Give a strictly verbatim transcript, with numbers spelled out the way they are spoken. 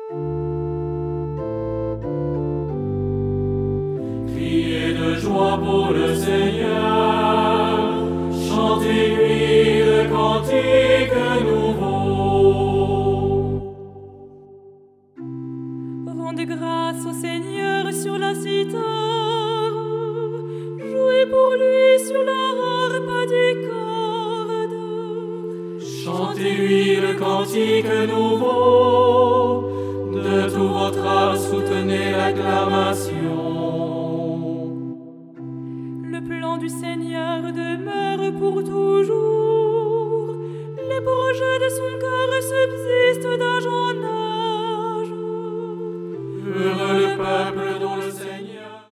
Criez de joie pour le Seigneur, chantez-lui le cantique nouveau. Rendez grâce au Seigneur sur la cithare, jouez pour lui sur la harpe des cordes. Chantez-lui le cantique nouveau, de tout votre âme soutenez l'acclamation. Le plan du Seigneur demeure pour toujours, les projets de son cœur subsistent d'âge en âge. Heureux le peuple dont le